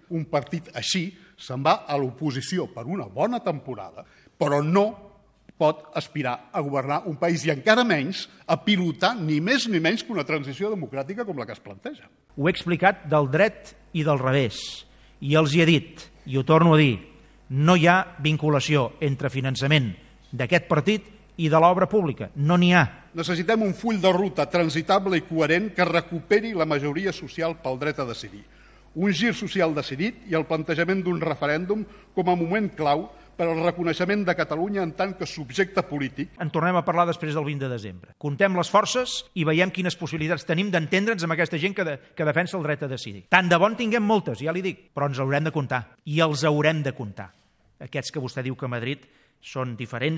un partit així se'n va a l'oposició per una bona temporada, però no pot aspirar a governar un país i encara menys a pilotar ni més ni menys que una transició democràtica com la que es planteja. Ho he explicat del dret i del revés i els hi he dit, i ho torno a dir, no hi ha vinculació entre finançament d'aquest partit i de l'obra pública. No n'hi ha. Necessitem un full de ruta transitable i coherent que recuperi la majoria social pel dret a decidir. Un gir social decidit i el plantejament d'un referèndum com a moment clau per al reconeixement de Catalunya en tant que subjecte polític. En tornem a parlar després del 20 de desembre. Contem les forces i veiem quines possibilitats tenim d'entendre'ns amb aquesta gent que defensa el dret a decidir. Tant de bon tinguem moltes, ja li dic, però ens haurem de comptar. I els haurem de comptar. Aquests que vostè diu que a Madrid són diferents